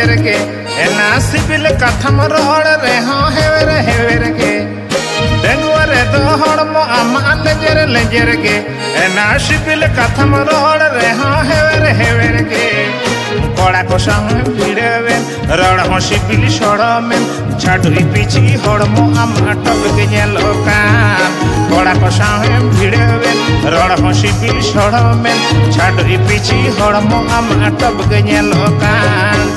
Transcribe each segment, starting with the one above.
laser के एना CIBIL कथम रोड़ रे हाँ हेवर के डेंगुर दो हड़मो आमा लेजर के एना सिबिल कथम रोड़ रे हाँ हेवर के कोड़ा को संग भिड़वेन रोड़ हो सिबिल सोड़मेन छाटुई पीछी हड़मो आमा टप के नेलोकान कोड़ा को संग भिड़वेन रोड़ हो सिबिल सोड़मेन छाटुई पीछी हड़मो आमा टप के नेलोकान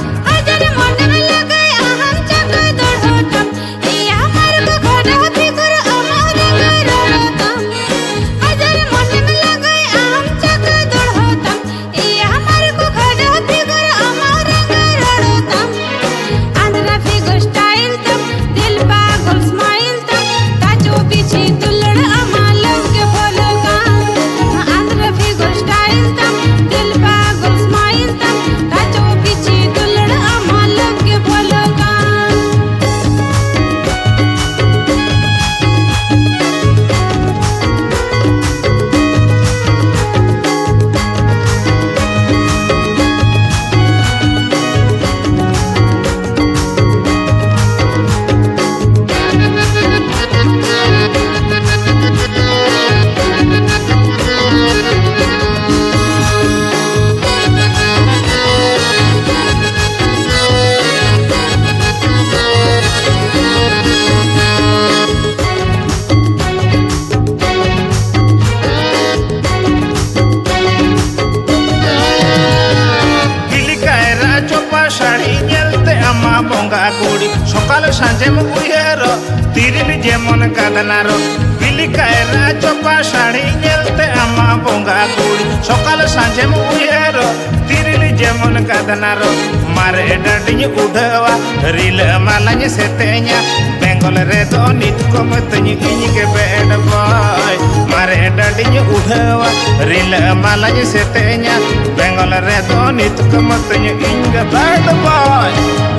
बंगा कोड़ी सकाल सांझे उयर तिरिल जेमन कादनार बिली कायरा चोपा शाड़ी नेलते आमा बंगा कोड़ी सकाल सांझे उयर तिरिल जेमन कादनार मारे डाडिñ उड़वा रिल मालाñ सेतेña बेंगल रे दो नित को मतñ इñ के बेड बॉय मारे डाडिñ उड़वा रिल मालाñ सेतेña बेंगल रे दो नित को मतñ इñ के बेड बॉय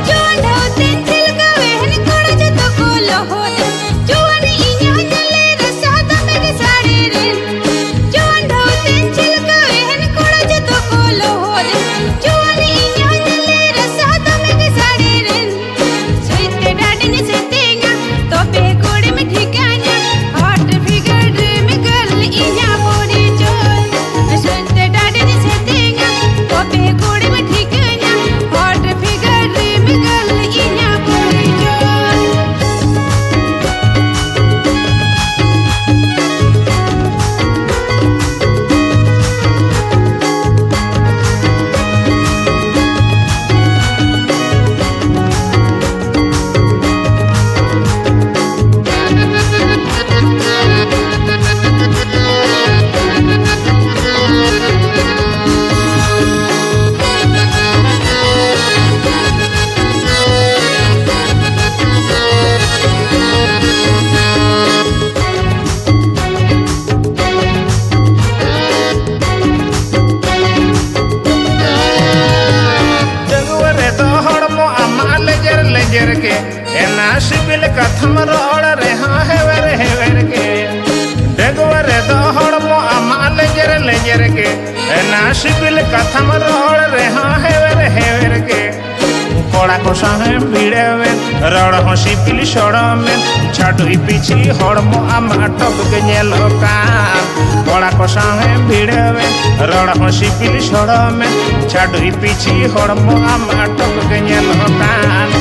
के एना सिबिल कथम रोड़ रे हाँ हेवर के डेगुर दो हड़मो आमा लेजर के एना सिबिल कथम रोड़ रे हाँ हेवर के कोड़ा को संग भिड़वेन रोड़ हो सिबिल सोड़मेन छाटुई पीछी हड़मो आमा टप के नेलोकान कोड़ा को संग भिड़वेन रोड़ हो सिबिल सोड़मेन छाटुई पीछी हड़मो आमा टप के नेलोकान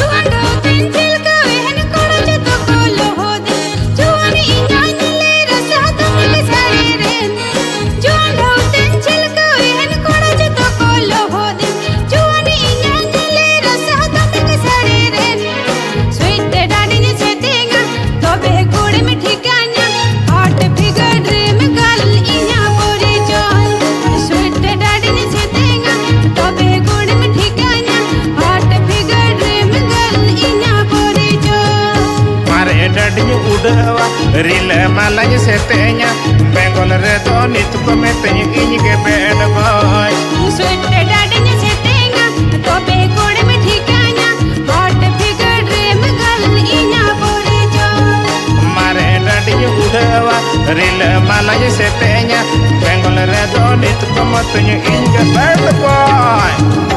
उड़वा रिल मालाñ सेतेña बेंगल रे दो नित को मतñ इñ के बेड बॉय सुइते डाडिñ सेतेña तो बे कोड़े में ठिकाना हॉट फिगर ड्रीम गर्ल इña पोरे जो मारे डाडिñ उड़वा रिल मालाñ सेतेña बेंगल रे दो नित को मतñ इñ के बेड बॉय